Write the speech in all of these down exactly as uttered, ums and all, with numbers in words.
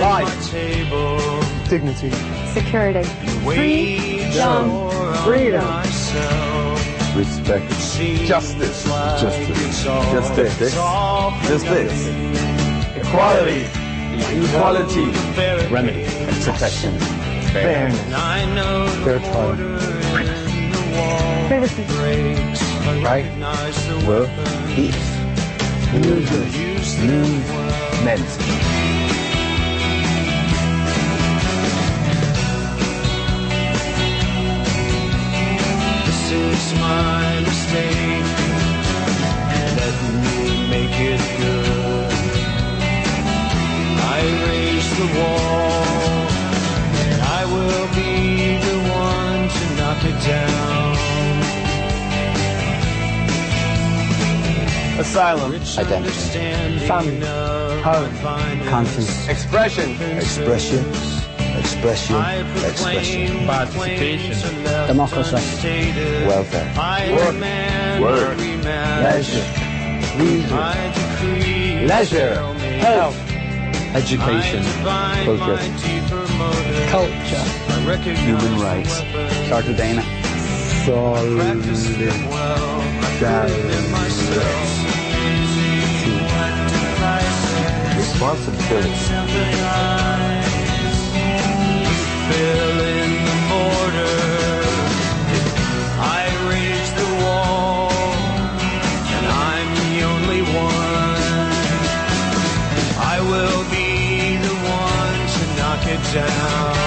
Life. Dignity. Security. Freedom. Freedom. Respect. Justice. Justice. Just this. Just this. Equality. Equality. Remedy. Protection. Fairness. Fair trial. Privacy. Right. Well. Peace. News. Movement. This is my mistake, and let me make it good. I raised the wall, and I will be the one to knock it down. Asylum. Identity. Family. Home. Conscience. Expression. Expression. Expression. Expression. Participation. Democracy. Welfare. Work. Work. Leisure. Leisure. Leisure. Health. Education. Progress. Culture. Human rights. Cartagena. Responsibility. Fill in the border. I raised the wall, and I'm the only one. I will be the one to knock it down.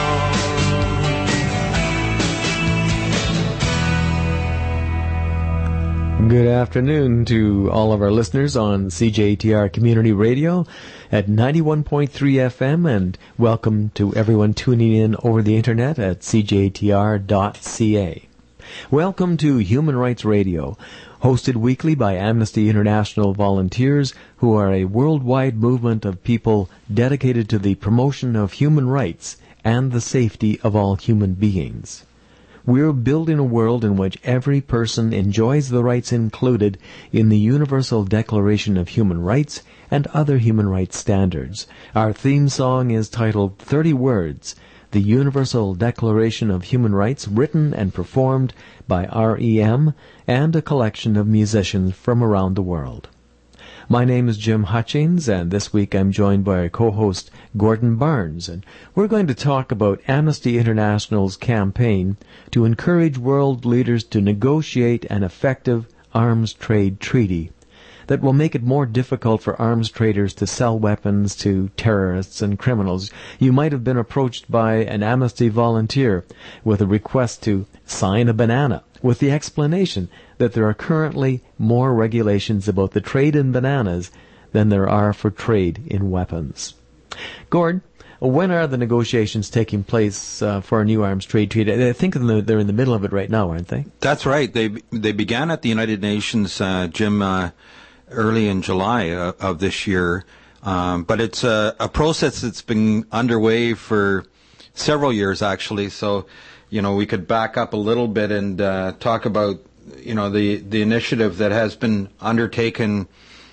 Good afternoon to all of our listeners on C J T R Community Radio at ninety-one point three F M, and welcome to everyone tuning in over the internet at c j t r dot c a. Welcome to Human Rights Radio, hosted weekly by Amnesty International volunteers who are a worldwide movement of people dedicated to the promotion of human rights and the safety of all human beings. We're building a world in which every person enjoys the rights included in the Universal Declaration of Human Rights and other human rights standards. Our theme song is titled thirty words, the Universal Declaration of Human Rights, written and performed by R E M and a collection of musicians from around the world. My name is Jim Hutchings, and this week I'm joined by our co-host Gordon Barnes, and we're going to talk about Amnesty International's campaign to encourage world leaders to negotiate an effective arms trade treaty that will make it more difficult for arms traders to sell weapons to terrorists and criminals. You might have been approached by an Amnesty volunteer with a request to sign a banana, with the explanation that there are currently more regulations about the trade in bananas than there are for trade in weapons. Gord, when are the negotiations taking place uh, for a new arms trade treaty? I think they're in the middle of it right now, aren't they? That's right. They they began at the United Nations, uh, Jim, uh, early in July uh, of this year. Um, but it's a, a process that's been underway for several years, actually. So, you know, we could back up a little bit and uh, talk about, you know, the, the initiative that has been undertaken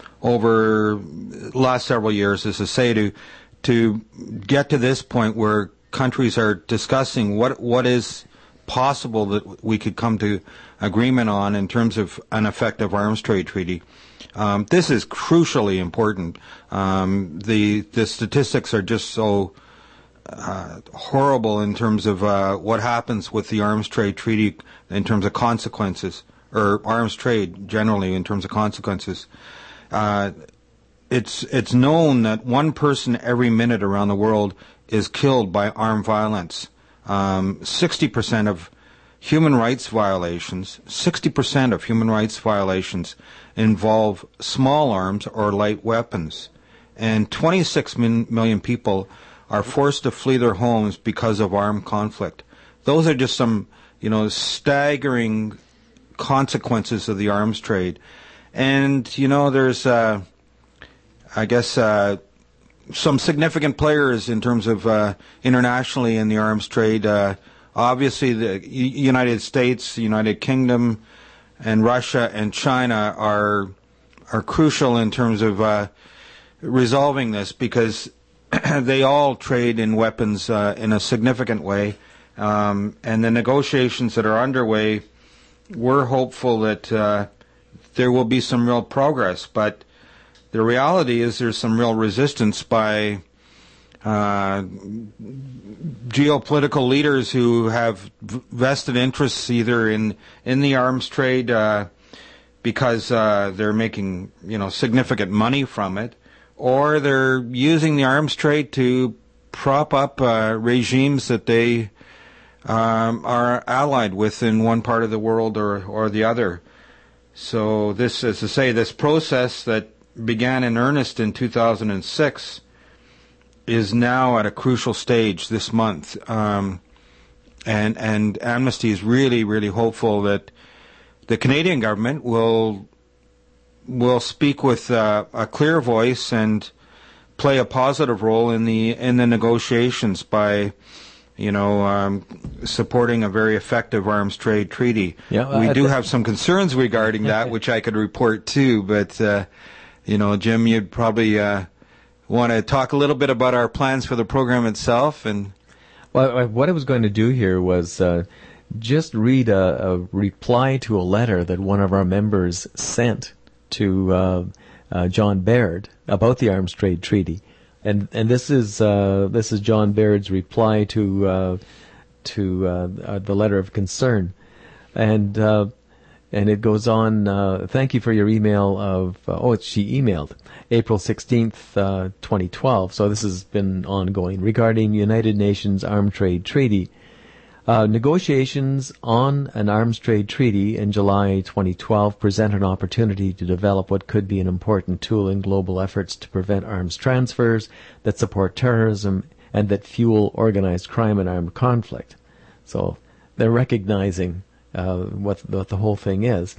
over the last several years, as I say, to to get to this point where countries are discussing what what is possible that we could come to agreement on in terms of an effective arms trade treaty. Um, this is crucially important. Um, the the statistics are just so uh, horrible in terms of uh, what happens with the arms trade treaty in terms of consequences, or arms trade generally in terms of consequences. Uh, it's it's known that one person every minute around the world is killed by armed violence. Um, sixty percent of human rights violations, sixty percent of human rights violations involve small arms or light weapons. And twenty-six min- million people are forced to flee their homes because of armed conflict. Those are just some, you know, staggering consequences of the arms trade. And, you know, there's, uh, I guess, uh, some significant players in terms of uh, internationally in the arms trade. Uh, obviously, the U- United States, the United Kingdom, and Russia and China are are crucial in terms of uh, resolving this, because they all trade in weapons uh, in a significant way. Um, and the negotiations that are underway, we're hopeful that uh, there will be some real progress. But the reality is there's some real resistance by uh, geopolitical leaders who have vested interests either in, in the arms trade uh, because uh, they're making, you know, significant money from it, or they're using the arms trade to prop up uh, regimes that they um, are allied with in one part of the world or, or the other. So this, as I say, this process that began in earnest in two thousand six is now at a crucial stage this month. Um, and, and Amnesty is really, really hopeful that the Canadian government will will speak with uh, a clear voice and play a positive role in the in the negotiations by, you know, um, supporting a very effective arms trade treaty. Yeah, we I do th- have some concerns regarding that, which I could report too. But uh, you know, Jim, you'd probably uh, want to talk a little bit about our plans for the program itself. And well, I- what I was going to do here was uh, just read a, a reply to a letter that one of our members sent to uh, uh, John Baird about the arms trade treaty, and and this is uh, this is John Baird's reply to uh, to uh, uh, the letter of concern, and uh, and it goes on. Uh, Thank you for your email of uh, oh she emailed April sixteenth, uh, twenty twelve. So this has been ongoing regarding United Nations Arms Trade Treaty. Uh, negotiations on an arms trade treaty in July twenty twelve present an opportunity to develop what could be an important tool in global efforts to prevent arms transfers that support terrorism and that fuel organized crime and armed conflict. So they're recognizing uh, what, what the whole thing is.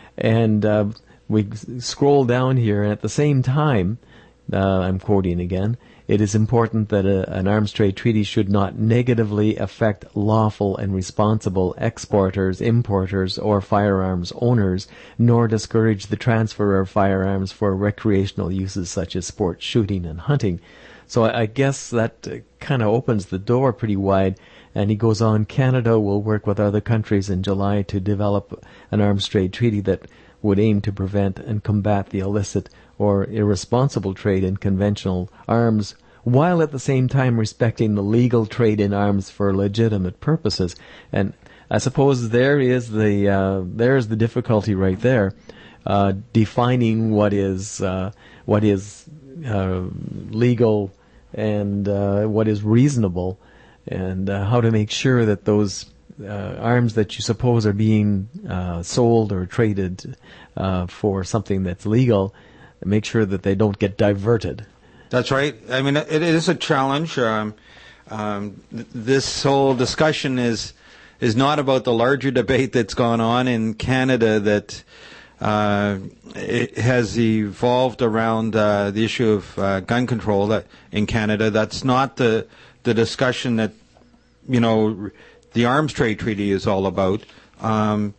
And uh, we scroll down here, and at the same time, uh, I'm quoting again, it is important that a, an arms trade treaty should not negatively affect lawful and responsible exporters, importers, or firearms owners, nor discourage the transfer of firearms for recreational uses such as sport shooting and hunting. So I, I guess that uh, kind of opens the door pretty wide. And he goes on, Canada will work with other countries in July to develop an arms trade treaty that would aim to prevent and combat the illicit or irresponsible trade in conventional arms, while at the same time respecting the legal trade in arms for legitimate purposes. And I suppose there is the uh, there's the difficulty right there, uh, defining what is uh, what is uh, legal and uh, what is reasonable, and uh, how to make sure that those uh, arms that you suppose are being uh, sold or traded uh, for something that's legal, make sure that they don't get diverted. that's right. I mean, it, it is a challenge. Um, um, th- this whole discussion is is not about the larger debate that's gone on in Canada that uh, it has evolved around uh, the issue of uh, gun control that in Canada. That's not the the discussion that, you know, the arms trade treaty is all about. Um,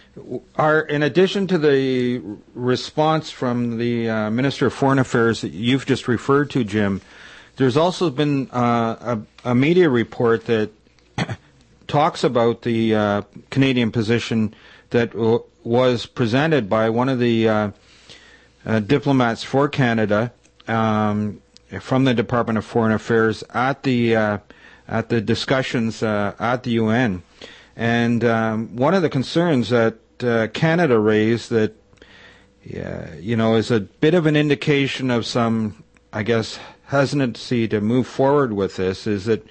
Our, in addition to the response from the uh, Minister of Foreign Affairs that you've just referred to, Jim, there's also been uh, a, a media report that talks about the uh, Canadian position that w- was presented by one of the uh, uh, diplomats for Canada um, from the Department of Foreign Affairs at the uh, at the discussions uh, at the U N. And um, one of the concerns that Uh, Canada raised that, yeah, you know, is a bit of an indication of some, I guess, hesitancy to move forward with this, is that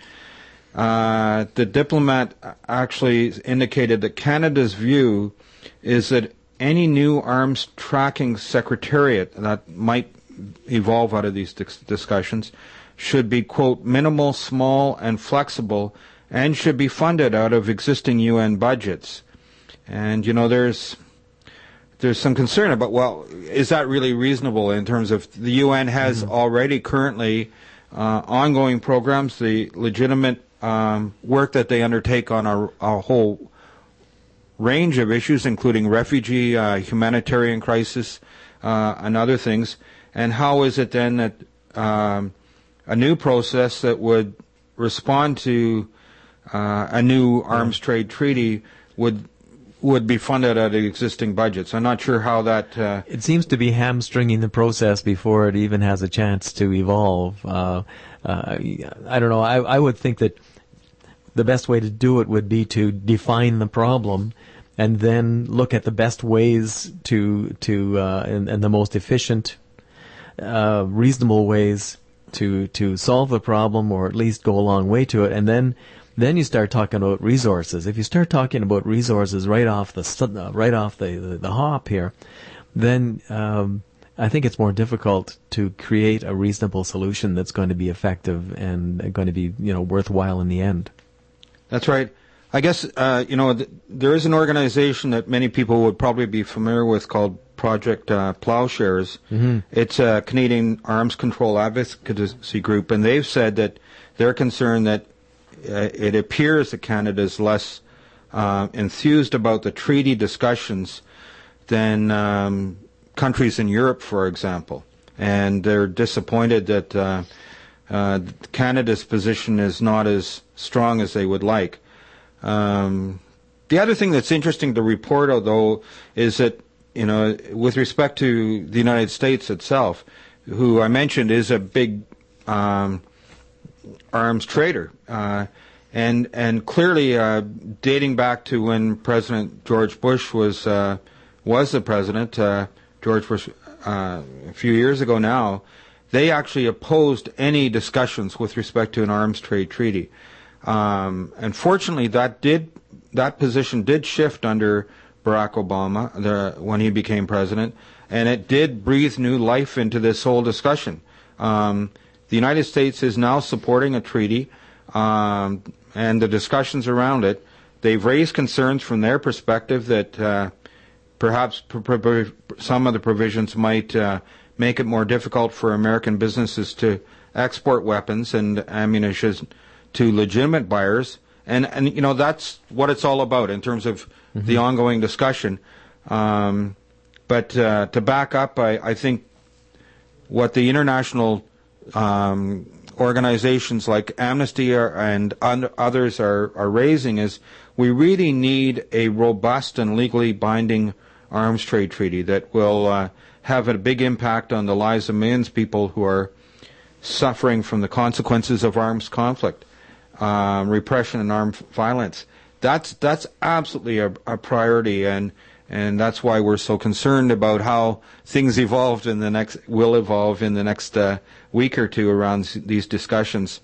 uh, the diplomat actually indicated that Canada's view is that any new arms tracking secretariat that might evolve out of these dis- discussions should be, quote, minimal, small, and flexible, and should be funded out of existing U N budgets. And, you know, there's there's some concern about, well, is that really reasonable in terms of the U N has mm-hmm. already currently uh, ongoing programs, the legitimate um, work that they undertake on a, a whole range of issues, including refugee, uh, humanitarian crisis, uh, and other things. And how is it then that um, a new process that would respond to uh, a new arms trade treaty would would be funded out of existing budgets. I'm not sure how that... Uh, it seems to be hamstringing the process before it even has a chance to evolve. Uh, uh, I don't know. I, I would think that the best way to do it would be to define the problem and then look at the best ways to, to uh, and, and the most efficient, uh, reasonable ways to, to solve the problem, or at least go a long way to it, and then Then you start talking about resources. If you start talking about resources right off the uh, right off the, the, the hop here, then um, I think it's more difficult to create a reasonable solution that's going to be effective and going to be, you know, worthwhile in the end. That's right. I guess uh, you know th- there is an organization that many people would probably be familiar with called Project uh, Plowshares. Mm-hmm. It's a Canadian arms control advocacy group, and they've said that they're concerned that Uh, it appears that Canada is less uh, enthused about the treaty discussions than um, countries in Europe, for example. And they're disappointed that uh, uh, Canada's position is not as strong as they would like. Um, the other thing that's interesting to report, though, is that, you know, with respect to the United States itself, who I mentioned is a big um, arms trader, uh, and and clearly uh, dating back to when President George Bush was uh, was the president, uh, George Bush uh, a few years ago now, they actually opposed any discussions with respect to an arms trade treaty. Um, unfortunately, that did that position did shift under Barack Obama the, when he became president, and it did breathe new life into this whole discussion. Um, The United States is now supporting a treaty, um, and the discussions around it, they've raised concerns from their perspective that uh, perhaps pr- pr- some of the provisions might uh, make it more difficult for American businesses to export weapons and ammunition to legitimate buyers. And, and you know, that's what it's all about in terms of mm-hmm. the ongoing discussion. Um, but uh, to back up, I, I think what the international Um, organizations like Amnesty are, and un- others are, are raising is we really need a robust and legally binding arms trade treaty that will uh, have a big impact on the lives of millions of people who are suffering from the consequences of arms conflict, um, repression and armed violence. That's that's absolutely a, a priority, and and that's why we're so concerned about how things evolved in the next will evolve in the next uh, week or two around these discussions.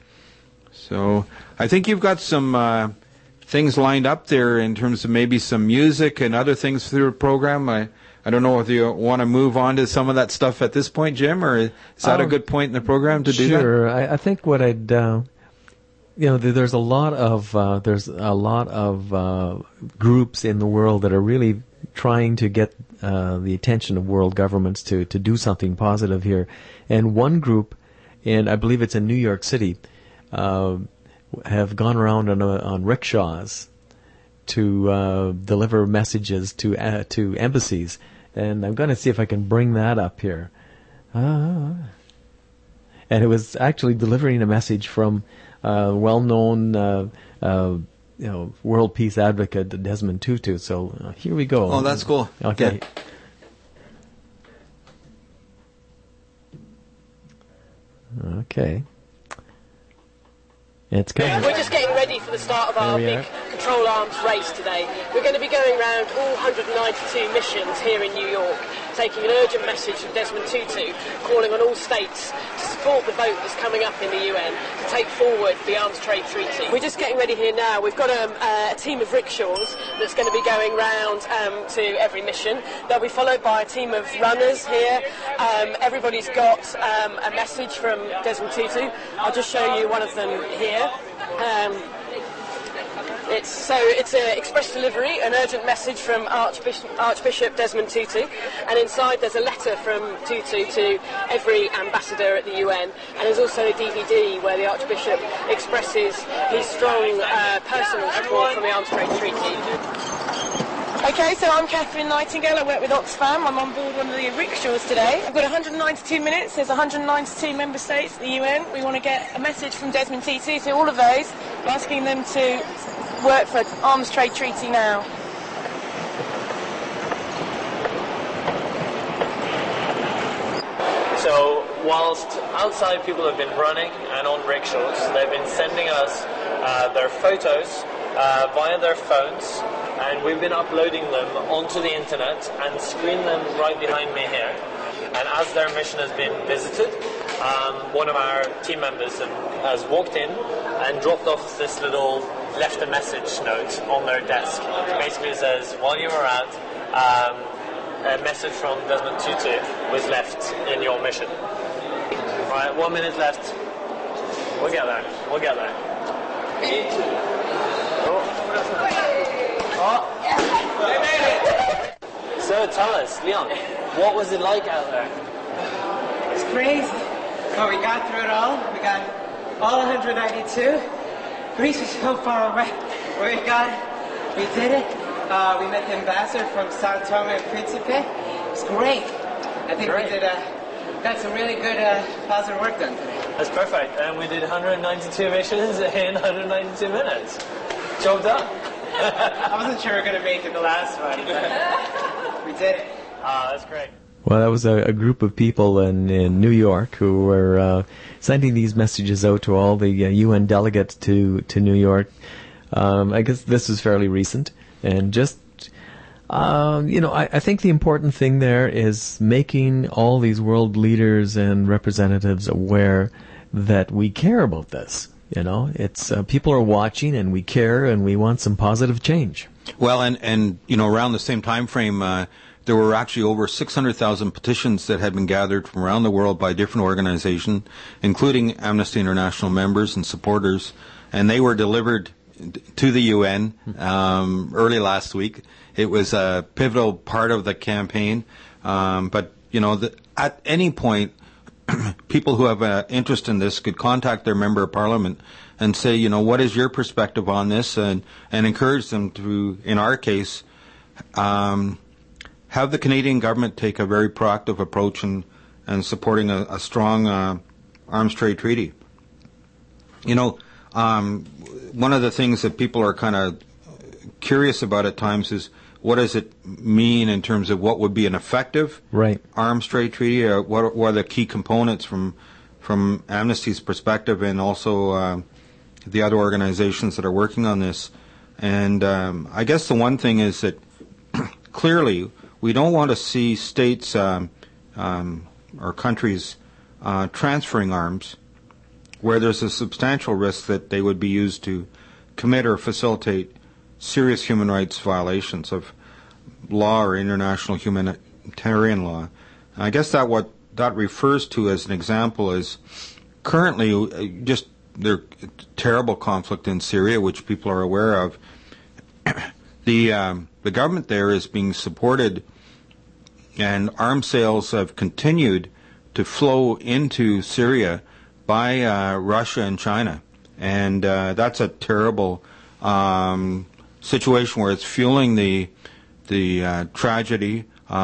So I think you've got some uh, things lined up there in terms of maybe some music and other things through the program. I I don't know if you want to move on to some of that stuff at this point, Jim, or is that um, a good point in the program to do that? Sure. I, I think what I'd uh, you know, there's a lot of uh, there's a lot of uh, groups in the world that are really trying to get uh, the attention of world governments to, to do something positive here. And one group, and I believe it's in New York City, uh, have gone around on, uh, on rickshaws to uh, deliver messages to uh, to embassies. And I'm going to see if I can bring that up here. Ah. And it was actually delivering a message from uh, well-known uh, uh, you know, world peace advocate Desmond Tutu. So uh, here we go. Oh, that's cool. Okay. Yeah. Okay. It's coming. We're just getting ready for the start of our big are. control arms race today. We're going to be going around all one hundred ninety-two missions here in New York, taking an urgent message from Desmond Tutu, calling on all states to support the vote that's coming up in the U N to take forward the arms trade treaty. We're just getting ready here now. We've got a, uh, a team of rickshaws that's going to be going round um, to every mission. They'll be followed by a team of runners here. Um, everybody's got um, a message from Desmond Tutu. I'll just show you one of them here. Um, It's so it's an express delivery, an urgent message from Archbishop, Archbishop Desmond Tutu, and inside there's a letter from Tutu to every ambassador at the U N, and there's also a D V D where the Archbishop expresses his strong uh, personal support from the Arms Trade Treaty. Okay, so I'm Catherine Nightingale. I work with Oxfam. I'm on board one of the rickshaws today. I've got one hundred ninety-two minutes. There's one hundred ninety-two member states at the U N. We want to get a message from Desmond Tutu to all of those, asking them to work for an arms trade treaty now. So whilst outside people have been running and on rickshaws, they've been sending us uh, their photos uh, via their phones, and we've been uploading them onto the internet and screen them right behind me here. And as their mission has been visited, um, one of our team members has walked in and dropped off this little, left a message note on their desk. Basically it says, while you were out, um, a message from Desmond Tutu was left in your mission. Right, one minute left. We'll get there. We'll get there. Oh. Oh. They made it! So tell us, Leon, what was it like out there? It's crazy. Well, we got through it all. We got all one hundred ninety-two. Greece was so far away. We got it. We did it. Uh, we met the ambassador from Sao Tome and Principe. It was great. I think great. we did uh, got some really good uh, positive work done today. That's perfect. And we did one hundred ninety-two missions in one hundred ninety-two minutes. Job done. I wasn't sure we were going to make it the last one, but we did it. Ah, that's great. Well, that was a, a group of people in, in New York who were uh, sending these messages out to all the uh, U N delegates to, to New York. Um, I guess this is fairly recent. And just, um, you know, I, I think the important thing there is making all these world leaders and representatives aware that we care about this. You know, it's uh, people are watching, and we care, and we want some positive change. Well, and, and you know, around the same time frame, uh, there were actually over six hundred thousand petitions that had been gathered from around the world by different organizations, including Amnesty International members and supporters, and they were delivered to the U N um, early last week. It was a pivotal part of the campaign. Um, but, you know, the, at any point, people who have an interest in this could contact their member of parliament and say, you know, what is your perspective on this? And, and encourage them to, in our case, um, have the Canadian government take a very proactive approach in, in supporting a, a strong uh, arms trade treaty. You know, um, one of the things that people are kind of curious about at times is what does it mean in terms of what would be an effective right. arms trade treaty? Or what, what are the key components from from Amnesty's perspective and also uh, the other organizations that are working on this? And um, I guess the one thing is that clearly we don't want to see states um, um, or countries uh, transferring arms where there's a substantial risk that they would be used to commit or facilitate serious human rights violations of law or international humanitarian law. And I guess that what that refers to as an example is currently uh, just the terrible conflict in Syria, which people are aware of. the um, the government there is being supported, and arms sales have continued to flow into Syria by uh, Russia and China, and uh, that's a terrible um, situation where it's fueling the the uh, tragedy.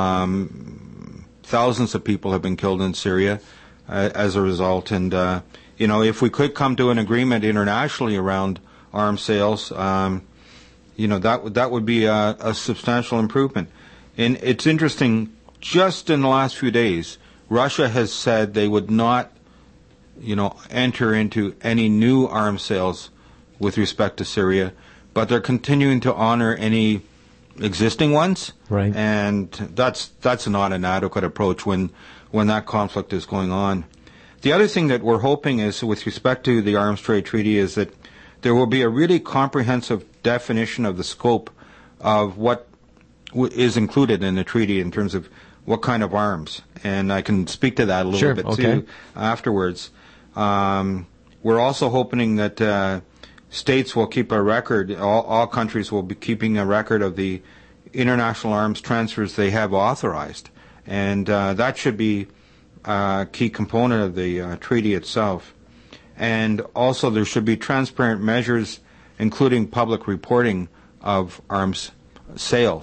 Um, thousands of people have been killed in Syria uh, as a result, and uh, you know, if we could come to an agreement internationally around arms sales, um, you know, that would that would be a, a substantial improvement. And it's interesting. Just in the last few days, Russia has said they would not, you know, enter into any new arms sales with respect to Syria, but they're continuing to honor any existing ones. Right. And that's that's not an adequate approach when when that conflict is going on. The other thing that we're hoping is, with respect to the arms trade treaty, is that there will be a really comprehensive definition of the scope of what w- is included in the treaty in terms of what kind of arms. And I can speak to that a little sure, bit okay. too afterwards. Um, we're also hoping that uh, states will keep a record, all, all countries will be keeping a record of the international arms transfers they have authorized. And uh, that should be a key component of the uh, treaty itself. And also there should be transparent measures, including public reporting of arms sales.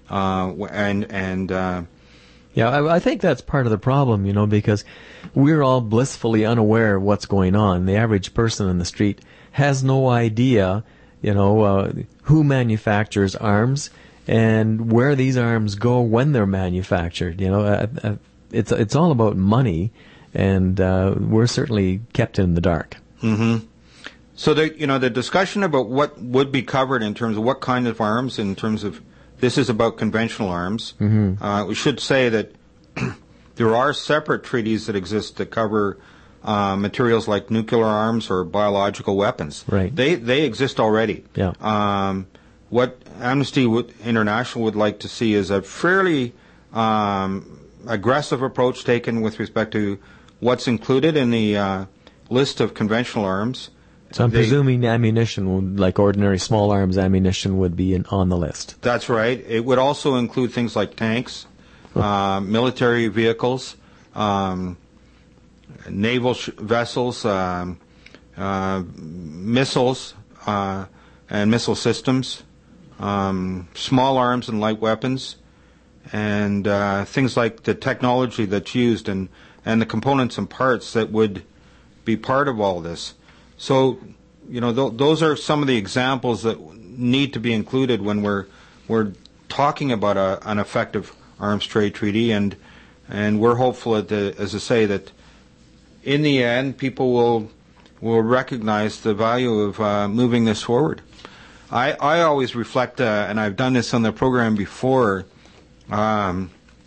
uh, w- and and uh, Yeah, I, I think that's part of the problem, you know, because we're all blissfully unaware of what's going on. The average person in the street has no idea, you know, uh, who manufactures arms and where these arms go when they're manufactured. You know, uh, uh, it's it's all about money, and uh, we're certainly kept in the dark. Mm-hmm. So the you know the discussion about what would be covered in terms of what kind of arms, in terms of this is about conventional arms. Mm-hmm. Uh, we should say that there are separate treaties that exist that cover uh, materials like nuclear arms or biological weapons. Right. They they exist already. Yeah. Um, what Amnesty would, International would like to see is a fairly um, aggressive approach taken with respect to what's included in the uh, list of conventional arms. So I'm They- presuming ammunition, would, like ordinary small arms ammunition, would be in, on the list. That's right. It would also include things like tanks, uh, military vehicles, um, naval sh- vessels, um, uh, missiles, uh, and missile systems, um, small arms and light weapons, and uh, things like the technology that's used and, and the components and parts that would be part of all this. So, you know, th- those are some of the examples that need to be included when we're we're talking about a, an effective arms trade treaty, and and we're hopeful, that the, as I say, that in the end people will will recognize the value of uh, moving this forward. I I always reflect, uh, and I've done this on the program before, um,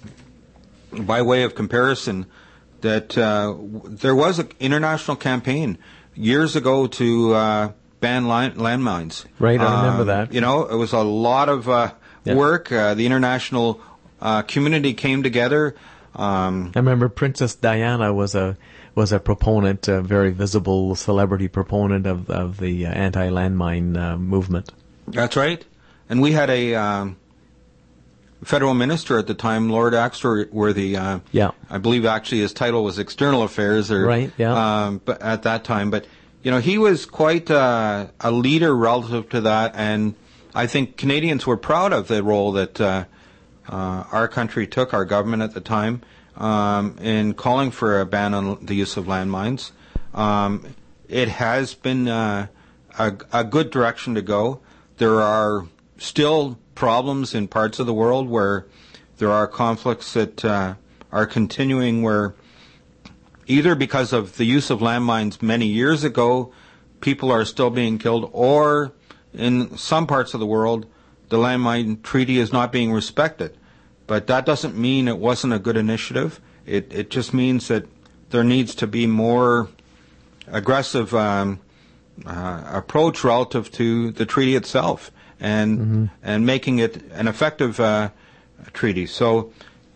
by way of comparison, that uh, w- there was an international campaign years ago to uh, ban land- landmines. Right, I remember Um, that. You know, it was a lot of uh, Yeah. work. Uh, the international uh, community came together. Um, I remember Princess Diana was a was a proponent, a very visible celebrity proponent of of the uh, anti-landmine uh, movement. That's right. And we had a um, federal minister at the time, Lord Axworthy. Uh, Yeah. I believe actually his title was External Affairs, or Right, yeah. Um, but at that time, but you know, he was quite uh, a leader relative to that, and I think Canadians were proud of the role that uh, uh, our country took, our government at the time, um, in calling for a ban on the use of landmines. Um, it has been uh, a, a good direction to go. There are still problems in parts of the world where there are conflicts that uh, are continuing, where either because of the use of landmines many years ago, people are still being killed, or in some parts of the world, the landmine treaty is not being respected. But that doesn't mean it wasn't a good initiative. It it just means that there needs to be more aggressive um, uh, approach relative to the treaty itself, and Mm-hmm. and making it an effective uh, treaty. So,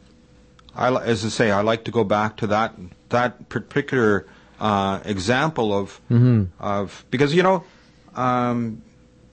I, li- as I say, I like to go back to that that particular uh, example of Mm-hmm. of because you know. Um,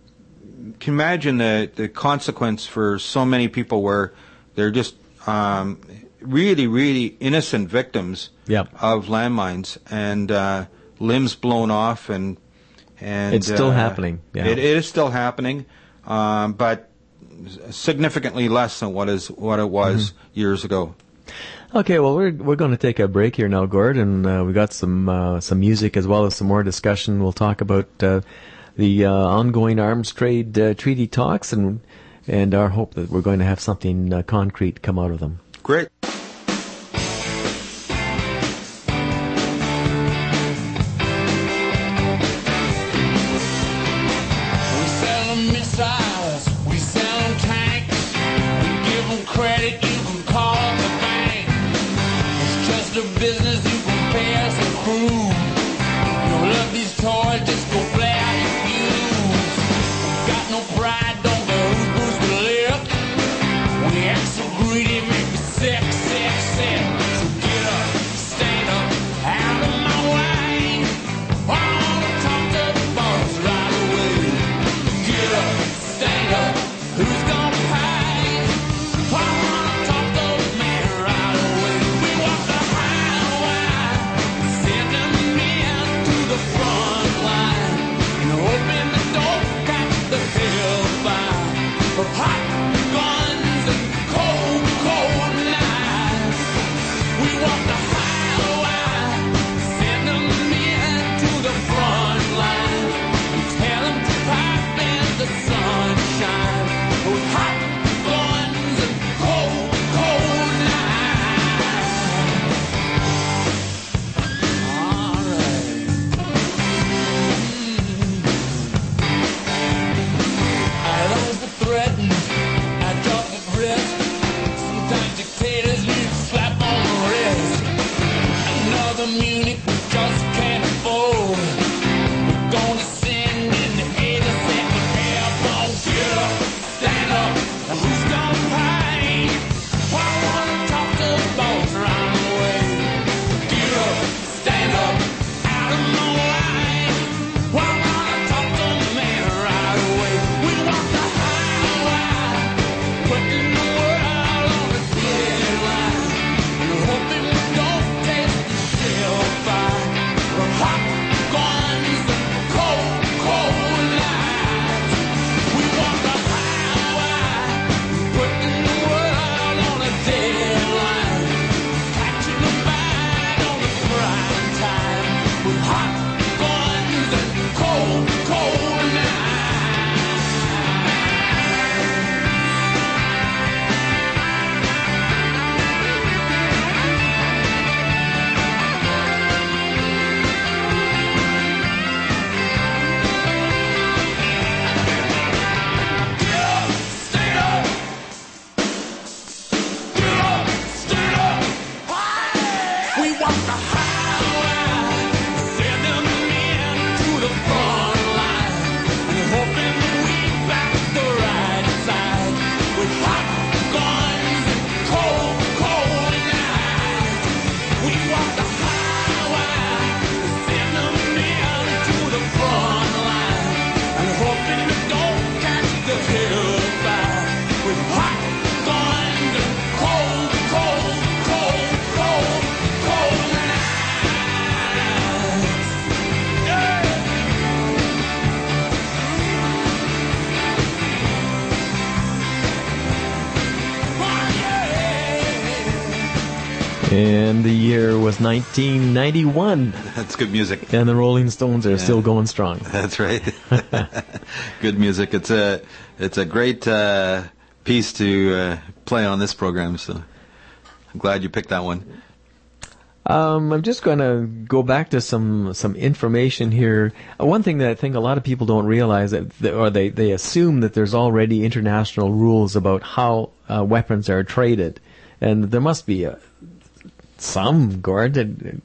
can imagine the, the consequence for so many people where they're just um, really, really innocent victims Yep. of landmines, and uh, limbs blown off, and and It's still uh, happening, yeah. It, it is still happening, um, but significantly less than what is what it was Mm-hmm. years ago. Okay, well, we're we're going to take a break here now, Gord, and uh, we got some uh, some music as well as some more discussion. We'll talk about uh, the uh, ongoing arms trade uh, treaty talks, and and our hope that we're going to have something uh, concrete come out of them. Great. We sell them missiles, we sell them tanks, we give them credit, you can call up the bank. It's just a business, you can pay us a crew. You love these toys, just go play out your fuse. Got no pride, don't care who's bruised the lip. We act so greedy, make me sick, sick, sick. So get up, stand up, out of my way. I wanna talk to the boss right away. Get up, stand up, who's gonna pay? I wanna talk to the man right away. We walk the highway, send them And the year was nineteen ninety-one. That's good music. And the Rolling Stones are yeah. still going strong. That's right. Good music. It's a it's a great uh, piece to uh, play on this program. So I'm glad you picked that one. Um, I'm just going to go back to some some information here. Uh, one thing that I think a lot of people don't realize, that, that or they, they assume that there's already international rules about how uh, weapons are traded, and there must be a, some, Gord.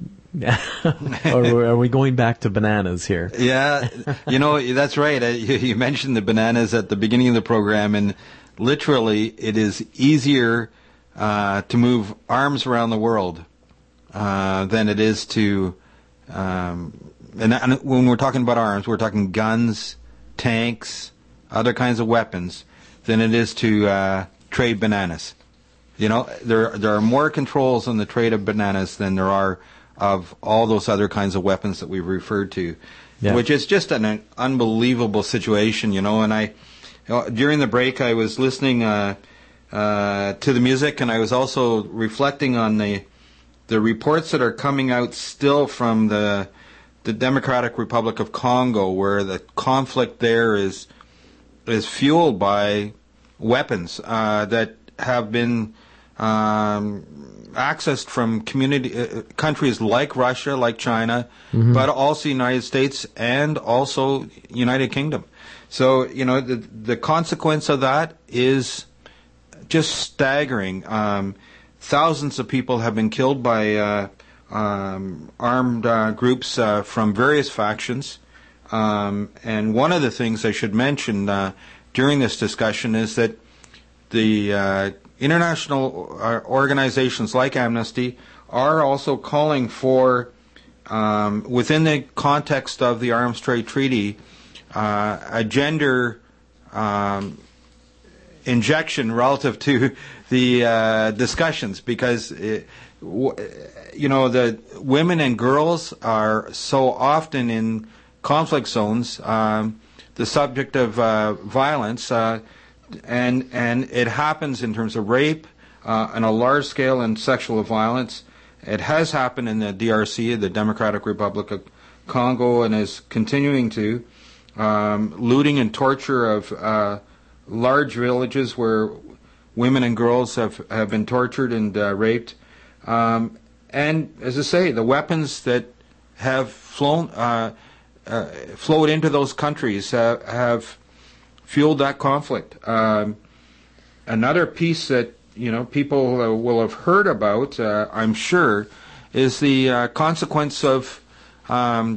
Or are we going back to bananas here? Yeah, you know, that's right. Uh, you, you mentioned the bananas at the beginning of the program, and literally, it is easier uh, to move arms around the world Uh, than it is to, um, and, and when we're talking about arms, we're talking guns, tanks, other kinds of weapons, than it is to uh, trade bananas. You know, there there are more controls on the trade of bananas than there are of all those other kinds of weapons that we've referred to, yeah. which is just an, an unbelievable situation, you know. And I, you know, during the break, I was listening uh, uh, to the music, and I was also reflecting on the the reports that are coming out still from the the Democratic Republic of Congo, where the conflict there is is fueled by weapons uh, that have been um, accessed from community uh, countries like Russia, like China, mm-hmm. but also the United States and also United Kingdom. So, you know, the the consequence of that is just staggering. Um, Thousands of people have been killed by uh, um, armed uh, groups uh, from various factions. Um, and one of the things I should mention uh, during this discussion is that the uh, international organizations like Amnesty are also calling for, um, within the context of the Arms Trade Treaty, uh, a gender um, injection relative to the uh, discussions, because it, w- you know, the women and girls are so often in conflict zones, um, the subject of uh, violence, uh, and and it happens in terms of rape uh, on a large scale, and sexual violence. It has happened in the D R C, the Democratic Republic of Congo, and is continuing to um, looting and torture of uh, large villages where women and girls have, have been tortured and uh, raped. Um, and, as I say, the weapons that have flown, uh, uh, flowed into those countries uh, have fueled that conflict. Um, another piece that, you know, people uh, will have heard about, uh, I'm sure, is the uh, consequence of um,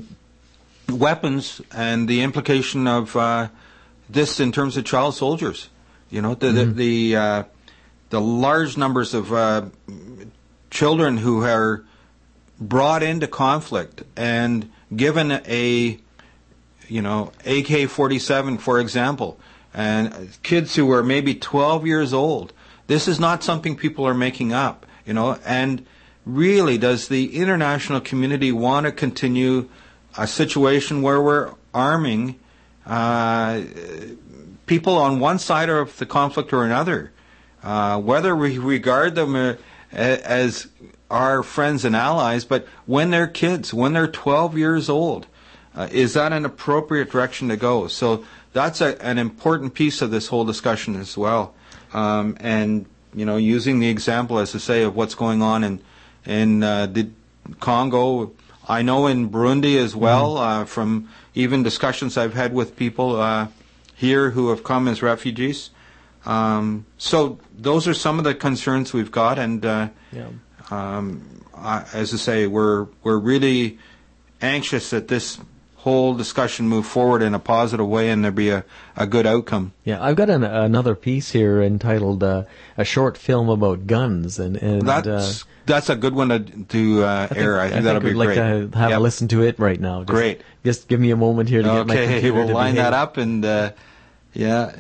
weapons and the implication of uh, this in terms of child soldiers. You know, the mm-hmm. the the, uh, the large numbers of uh, children who are brought into conflict and given a, you know, A K forty-seven, for example, and kids who are maybe twelve years old. This is not something people are making up, you know. And really, does the international community want to continue a situation where we're arming uh, people on one side of the conflict or another, uh, whether we regard them uh, as our friends and allies, but when they're kids, when they're twelve years old, uh, is that an appropriate direction to go? So that's a, an important piece of this whole discussion as well. Um, and, you know, using the example, as I say, of what's going on in, in uh, the Congo, I know in Burundi as well, mm-hmm. uh, from even discussions I've had with people uh, here who have come as refugees. Um, so those are some of the concerns we've got, and uh, yeah. um, I, as I say, we're we're really anxious that this whole discussion move forward in a positive way and there be a, a good outcome. Yeah, I've got an, another piece here entitled uh, "A Short Film About Guns," and, and that's uh, that's a good one to, to uh, I air. Think, I think I that'll think be we'd great. like to have yep. a listen to it right now. Just, great. Just give me a moment here to okay, get my computer we'll to line behave. that up and uh, yeah.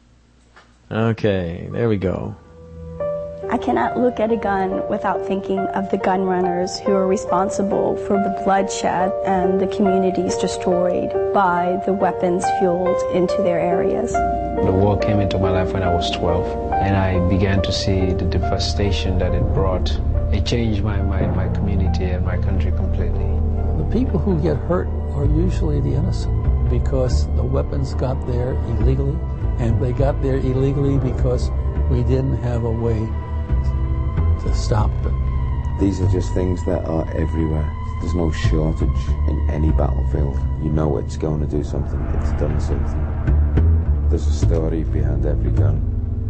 Okay, there we go. I cannot look at a gun without thinking of the gun runners who are responsible for the bloodshed and the communities destroyed by the weapons fueled into their areas. The war came into my life when I was twelve, and I began to see the devastation that it brought it changed my, my, my community and my country completely. The people who get hurt are usually the innocent because the weapons got there illegally, and they got there illegally because we didn't have a way to stop them. These are just things that are everywhere. There's no shortage in any battlefield. You know it's going to do something, it's done something. There's a story behind every gun.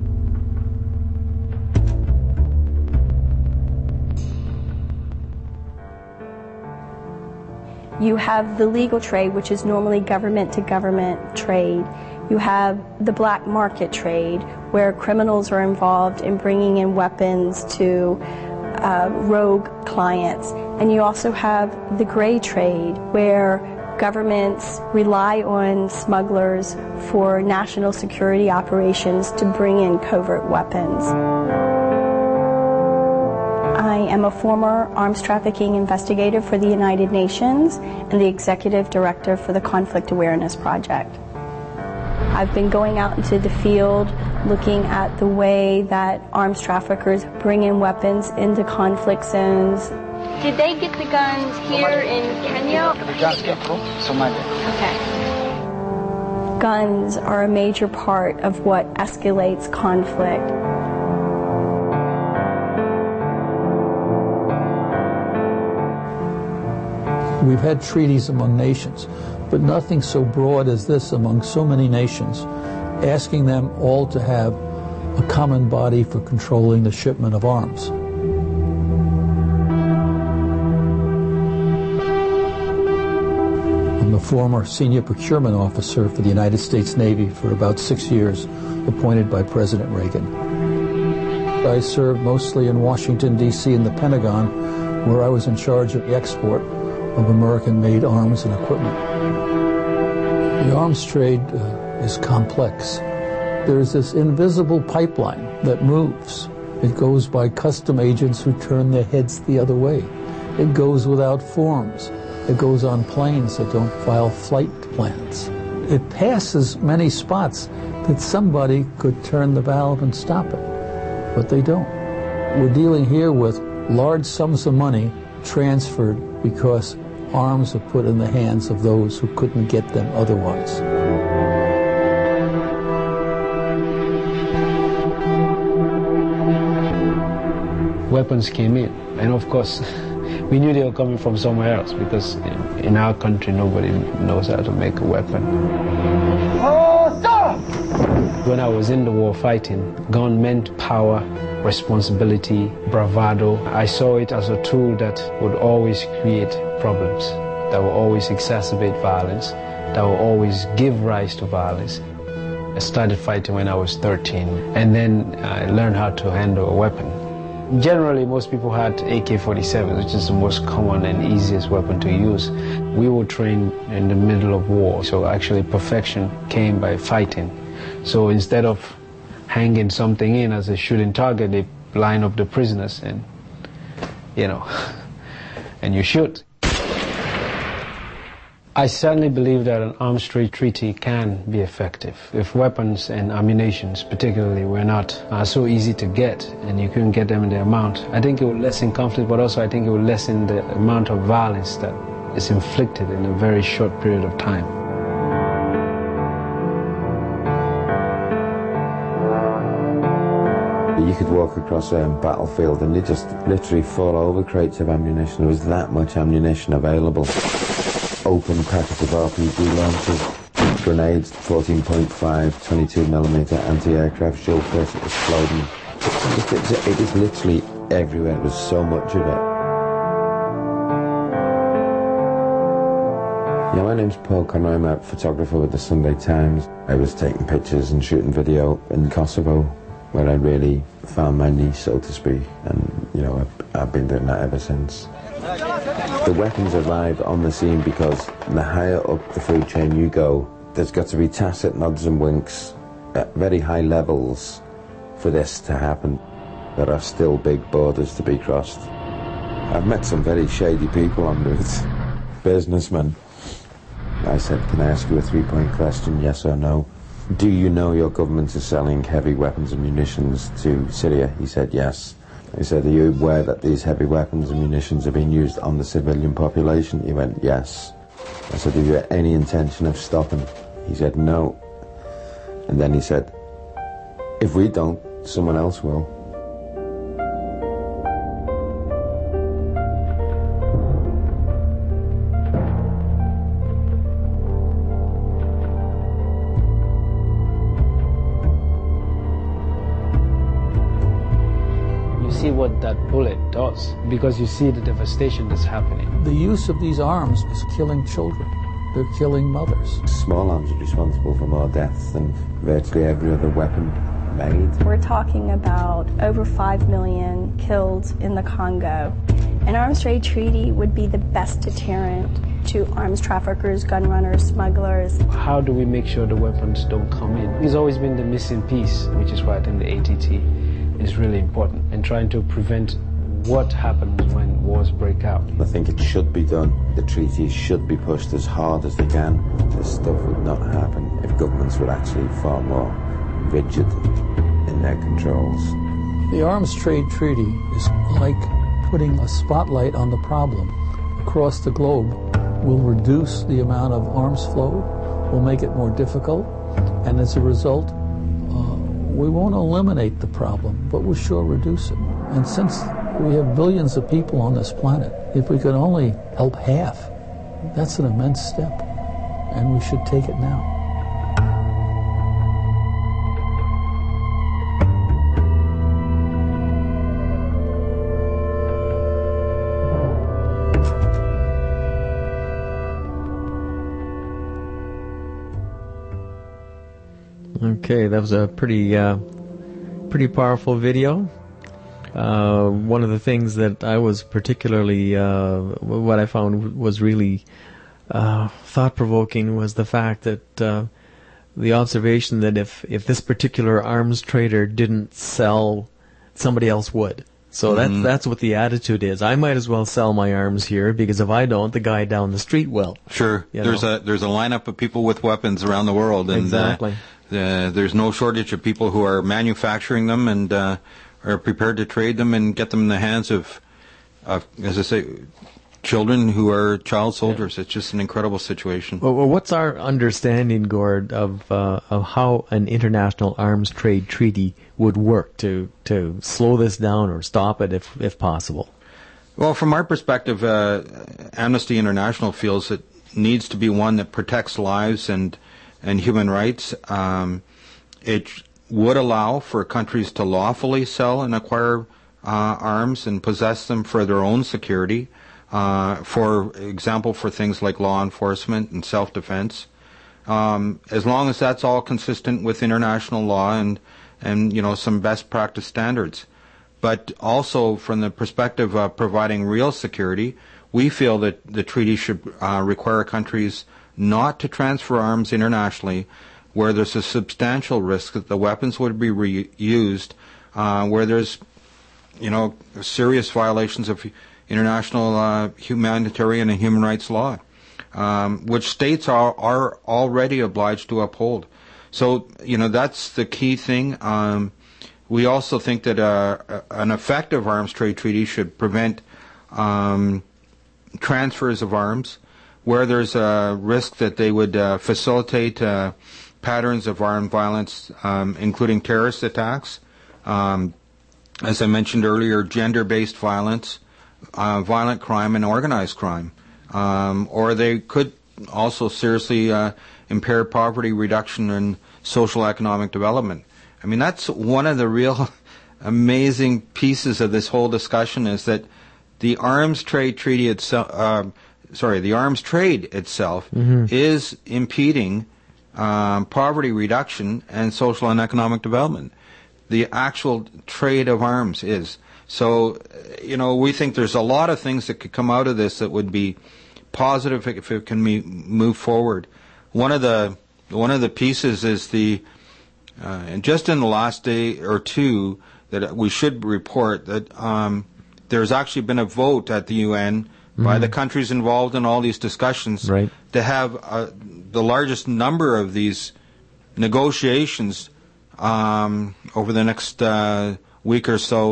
You have the legal trade, which is normally government-to-government trade. You have the black market trade, where criminals are involved in bringing in weapons to uh, rogue clients. And you also have the gray trade, where governments rely on smugglers for national security operations to bring in covert weapons. I am a former arms trafficking investigator for the United Nations and the executive director for the Conflict Awareness Project. I've been going out into the field looking at the way that arms traffickers bring in weapons into conflict zones. Did they get the guns here in Kenya? Okay. Guns are a major part of what escalates conflict. We've had treaties among nations, but nothing so broad as this among so many nations, asking them all to have a common body for controlling the shipment of arms. I'm the former senior procurement officer for the United States Navy for about six years, appointed by President Reagan. I served mostly in Washington, D C and the Pentagon, where I was in charge of the export of American-made arms and equipment. The arms trade uh, is complex. There's this invisible pipeline that moves. It goes by custom agents who turn their heads the other way. It goes without forms. It goes on planes that don't file flight plans. It passes many spots that somebody could turn the valve and stop it, but they don't. We're dealing here with large sums of money transferred because arms are put in the hands of those who couldn't get them otherwise. Weapons came in, and of course we knew they were coming from somewhere else, because in, in our country nobody knows how to make a weapon. Oh, stop! When I was in the war fighting, gun meant power, responsibility, bravado. I saw it as a tool that would always create problems, that will always exacerbate violence, that will always give rise to violence. I started fighting when I was thirteen, and then I learned how to handle a weapon. Generally, most people had A K forty-seven, which is the most common and easiest weapon to use. We were trained in the middle of war, so actually perfection came by fighting. So instead of hanging something in as a shooting target, they line up the prisoners and, you know, and you shoot. I certainly believe that an arms trade treaty can be effective. If weapons and ammunition, particularly, were not uh, so easy to get, and you couldn't get them in the amount, I think it would lessen conflict, but also I think it would lessen the amount of violence that is inflicted in a very short period of time. You could walk across a battlefield and you just literally fall over crates of ammunition. There was that much ammunition available. Open packets of R P G launchers, grenades, fourteen point five, twenty-two millimeter anti-aircraft shell press exploding. It, it, it is literally everywhere. There was so much of it. Yeah, my name's Paul Conroy. I'm a photographer with the Sunday Times. I was taking pictures and shooting video in Kosovo, where I really found my niche, so to speak, and you know, I've, I've been doing that ever since. The weapons arrive on the scene because the higher up the food chain you go, there's got to be tacit nods and winks at very high levels for this to happen. There are still big borders to be crossed. I've met some very shady people en route, businessmen. I said, can I ask you a three-point question, yes or no? Do you know your government is selling heavy weapons and munitions to Syria? He said yes. He said, are you aware that these heavy weapons and munitions are being used on the civilian population? He went, yes. I said, have you got any intention of stopping? He said, no. And then he said, if we don't, someone else will. See what that bullet does, because you see the devastation that's happening. The use of these arms is killing children. They're killing mothers. Small arms are responsible for more deaths than virtually every other weapon made. We're talking about over five million killed in the Congo. An arms trade treaty would be the best deterrent to arms traffickers, gun runners, smugglers. How do we make sure the weapons don't come in? It's always been the missing piece, which is why I think the A T T is really important, and trying to prevent what happens when wars break out. I think it should be done. The treaties should be pushed as hard as they can. This stuff would not happen if governments were actually far more rigid in their controls. The Arms Trade Treaty is like putting a spotlight on the problem across the globe. Will reduce the amount of arms flow, will make it more difficult, and as a result, uh, we won't eliminate the problem, but we'll sure reduce it. And since we have billions of people on this planet, if we could only help half, that's an immense step, and we should take it now. Okay, that was a pretty, uh, pretty powerful video. Uh, one of the things that I was particularly, uh, what I found was really uh, thought-provoking was the fact that uh, the observation that if, if this particular arms trader didn't sell, somebody else would. So Mm-hmm. that's that's what the attitude is. I might as well sell my arms here, because if I don't, the guy down the street will. Sure. You There's know? a there's a lineup of people with weapons around the world, and Exactly. uh, uh, there's no shortage of people who are manufacturing them and uh, are prepared to trade them and get them in the hands of, of as I say, children who are child soldiers. It's just an incredible situation. Well, well, what's our understanding, Gord, of uh, of how an international arms trade treaty would work to to slow this down or stop it, if if possible? Well, from our perspective, uh, Amnesty International feels it needs to be one that protects lives and and human rights. Um, it would allow for countries to lawfully sell and acquire uh, arms and possess them for their own security. Uh, for example, for things like law enforcement and self-defense, um, as long as that's all consistent with international law and, and you know, some best practice standards. But also from the perspective of providing real security, we feel that the treaty should uh, require countries not to transfer arms internationally where there's a substantial risk that the weapons would be reused, uh, where there's, you know, serious violations of international uh, humanitarian and human rights law, um, which states are, are already obliged to uphold. So, you know, that's the key thing. Um, we also think that uh, an effective arms trade treaty should prevent um, transfers of arms where there's a risk that they would uh, facilitate uh, patterns of armed violence, um, including terrorist attacks, um, as I mentioned earlier, gender-based violence, Uh, violent crime and organized crime, um, or they could also seriously uh, impair poverty reduction and social economic development. I mean, that's one of the real amazing pieces of this whole discussion, is that the arms trade treaty itself, uh, sorry, the arms trade itself Mhm. is impeding um, poverty reduction and social and economic development. The actual trade of arms is. So, you know, we think there's a lot of things that could come out of this that would be positive if it can be move forward. One of the one of the pieces is the, uh, and just in the last day or two, that we should report that um, there's actually been a vote at the U N by Mhm. the countries involved in all these discussions Right. to have uh, the largest number of these negotiations um, over the next uh, week or so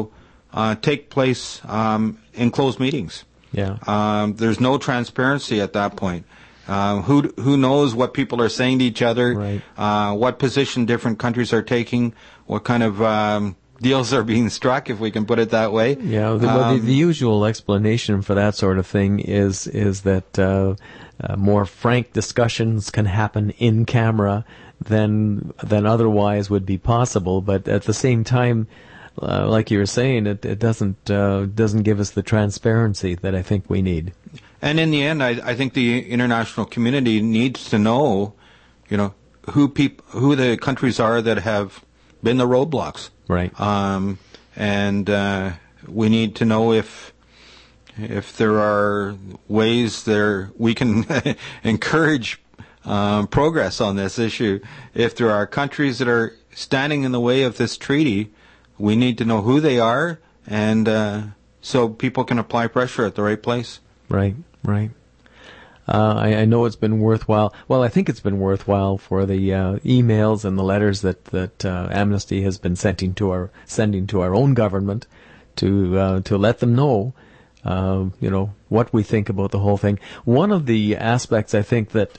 uh, take place um, in closed meetings. Yeah. Um, there's no transparency at that point. Uh, who who knows what people are saying to each other? Right. Uh, what position different countries are taking? What kind of um, deals are being struck, if we can put it that way? Yeah. The, well, Um, the, the usual explanation for that sort of thing is is that uh, uh, more frank discussions can happen in camera than than otherwise would be possible. But at the same time, uh, like you were saying, it, it doesn't uh, doesn't give us the transparency that I think we need. And in the end, I, I think the international community needs to know, you know, who peop- who the countries are that have been the roadblocks. Right. Um, and uh, we need to know if if there are ways there we can encourage um, progress on this issue. If there are countries that are standing in the way of this treaty, we need to know who they are, and uh, so people can apply pressure at the right place. Right, right. Uh, I, I know it's been worthwhile. Well, I think it's been worthwhile for the uh, emails and the letters that that uh, Amnesty has been sending to our sending to our own government to uh, to let them know, uh, you know, what we think about the whole thing. One of the aspects I think that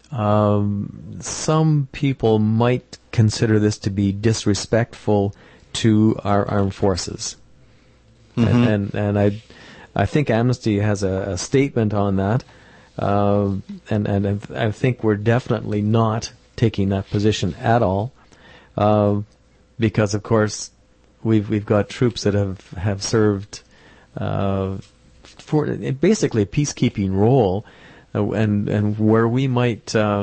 um, some people might consider this to be disrespectful to our armed forces, Mm-hmm. and, and and I. I think Amnesty has a, a statement on that, uh, and, and I think we're definitely not taking that position at all, uh, because of course we've we've got troops that have have served uh, for basically a peacekeeping role, uh, and and where we might uh,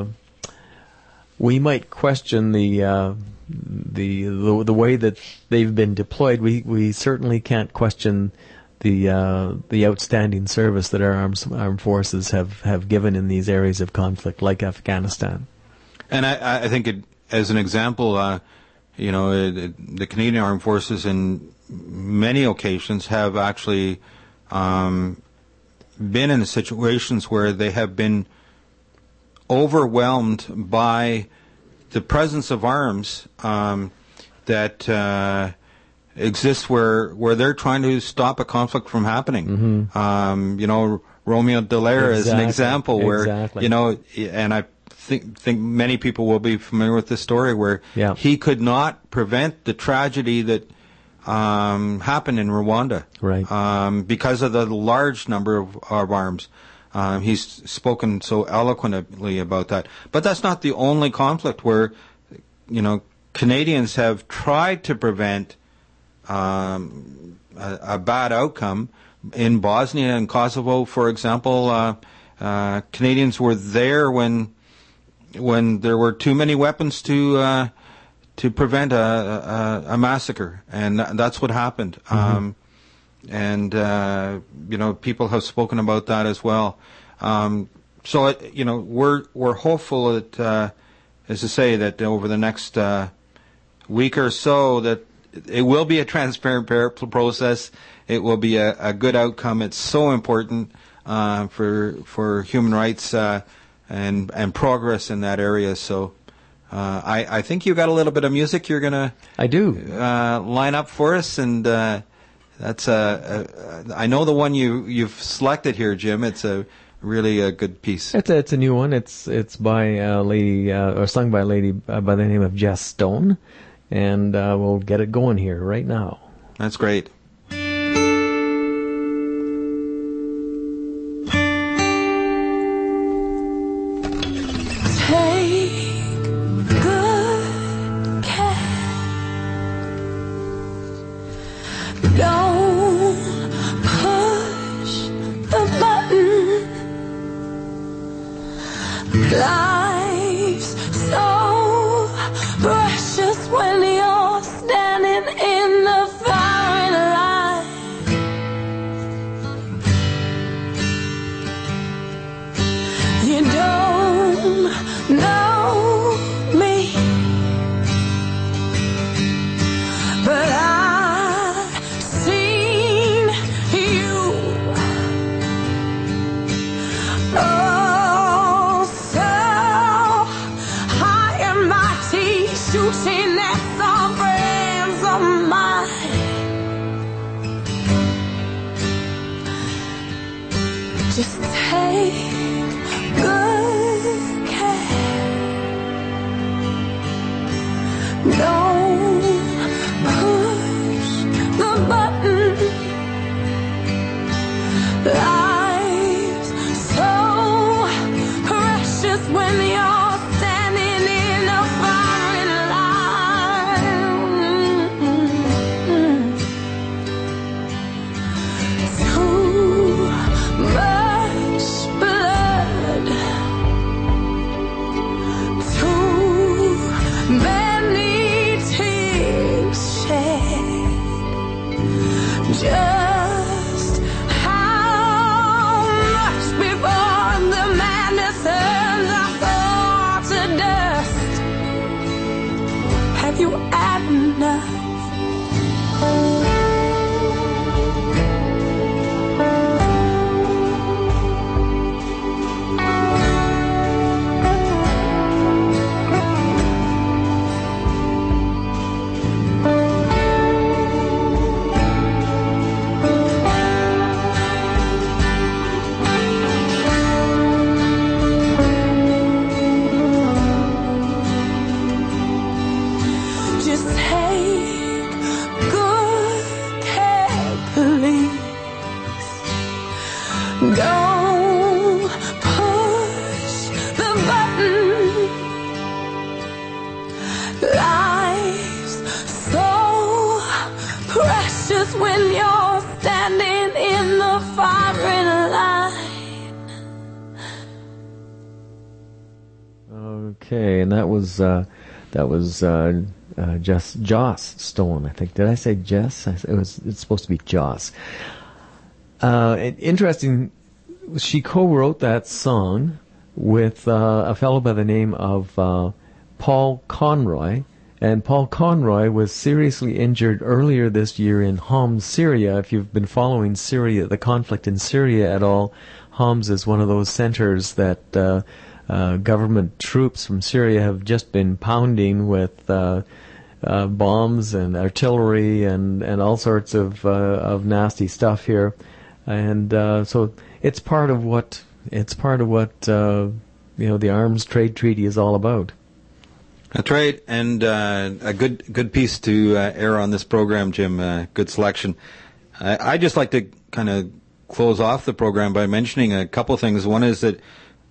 we might question the. Uh, the the the way that they've been deployed. We we certainly can't question the uh, the outstanding service that our armed, armed forces have, have given in these areas of conflict, like Afghanistan. And I, I think, it, as an example, uh, you know, it, the Canadian Armed Forces, in many occasions, have actually um, been in situations where they have been overwhelmed by the presence of arms um, that. Uh, exists where where they're trying to stop a conflict from happening. Mm-hmm. Um, you know, Romeo Dallaire exactly. is an example where, exactly. you know, and I think think many people will be familiar with this story where yeah. he could not prevent the tragedy that um, happened in Rwanda. Right. Um, because of the large number of, of arms. Um, he's spoken so eloquently about that. But that's not the only conflict where, you know, Canadians have tried to prevent Um, a, a bad outcome. In Bosnia and Kosovo, for example, uh, uh, Canadians were there when when there were too many weapons to uh, to prevent a, a, a massacre, and th- that's what happened. Mm-hmm. Um, and uh, you know, people have spoken about that as well. Um, so it, you know, we're we're hopeful that, uh, as I say, that over the next uh, week or so that. It will be a transparent process. It will be a, a good outcome. It's so important uh, for for human rights uh, and and progress in that area. So uh, I I think you got a little bit of music you're gonna I do uh, line up for us, and uh, that's a, a I know the one you you've selected here, Jim. It's a really a good piece. It's a, it's a new one. It's it's by a lady uh, or sung by a lady uh, by the name of Jess Stone. And uh, we'll get it going here right now. That's great. Take good care. Don't push the button. Life's so precious when you're standing in the firing line. You don't know me, but I've seen you. Oh, so high and mighty, shooting at some friends of mine. take good care. Don't push the button. Life's so precious when you're standing in a firing line. Too much blood, too many tears shed. Just how much before the madness turns us all to dust? Have you had enough? Just take good care, please. Don't push the button. Life's so precious when you're standing in the firing line. Okay, and that was uh, that was uh, uh, Jess Joss Stone, I think. Did I say Jess? I, it was. It's supposed to be Joss. Uh, and interesting. She co-wrote that song with uh, a fellow by the name of uh, Paul Conroy, and Paul Conroy was seriously injured earlier this year in Homs, Syria. If you've been following Syria, the conflict in Syria at all, Homs is one of those centers that uh, uh, government troops from Syria have just been pounding with uh, uh, bombs and artillery and, and all sorts of uh, of nasty stuff here, and uh, so it's part of what it's part of what uh, you know the Arms Trade Treaty is all about. That's right, and uh, a good good piece to uh, air on this program, Jim. Uh, good selection. I, I just like to kind of close off the program by mentioning a couple things. One is that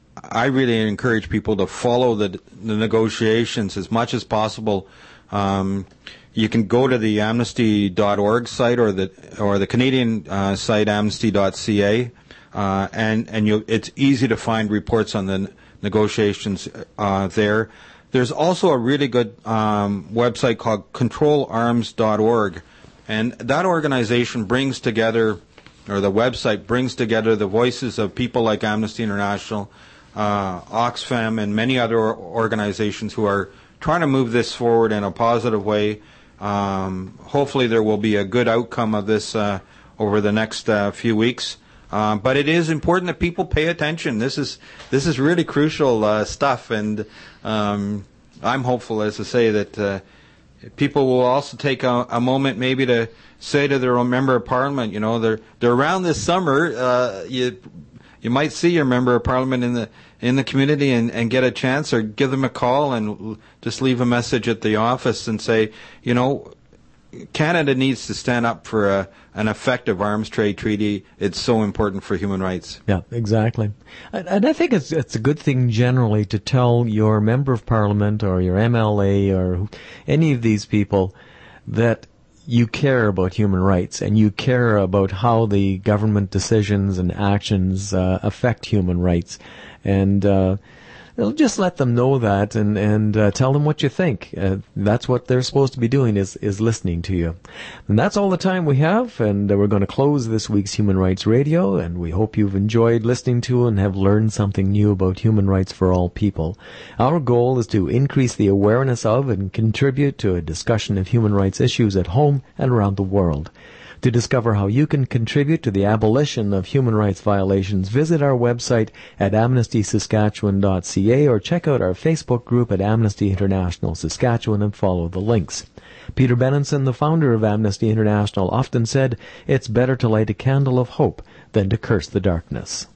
I really encourage people to follow the, the negotiations as much as possible. Um, you can go to the amnesty dot org site or the or the Canadian uh, site amnesty dot c a, uh, and and you it's easy to find reports on the n- negotiations uh, there. There's also a really good um, website called control arms dot org, and that organization brings together, or the website brings together the voices of people like Amnesty International, uh, Oxfam, and many other organizations who are trying to move this forward in a positive way. Um, hopefully there will be a good outcome of this uh, over the next uh, few weeks. Uh, but it is important that people pay attention. This is this is really crucial uh, stuff, and um, I'm hopeful, as I say, that uh, people will also take a, a moment maybe to say to their own member of parliament, you know, they're they're around this summer. Uh, you you might see your member of parliament in the in the community and, and get a chance, or give them a call and just leave a message at the office and say, you know, Canada needs to stand up for a, an effective arms trade treaty. It's so important for human rights. Yeah, exactly. And, and I think it's it's a good thing generally to tell your member of parliament or your M L A or any of these people that you care about human rights and you care about how the government decisions and actions uh, affect human rights. And uh just let them know that, and and uh, tell them what you think. Uh, that's what they're supposed to be doing, is is listening to you. And that's all the time we have, and uh, we're going to close this week's Human Rights Radio, and we hope you've enjoyed listening to and have learned something new about human rights for all people. Our goal is to increase the awareness of and contribute to a discussion of human rights issues at home and around the world. To discover how you can contribute to the abolition of human rights violations, visit our website at amnesty saskatchewan dot c a or check out our Facebook group at Amnesty International Saskatchewan and follow the links. Peter Benenson, the founder of Amnesty International, often said, "It's better to light a candle of hope than to curse the darkness."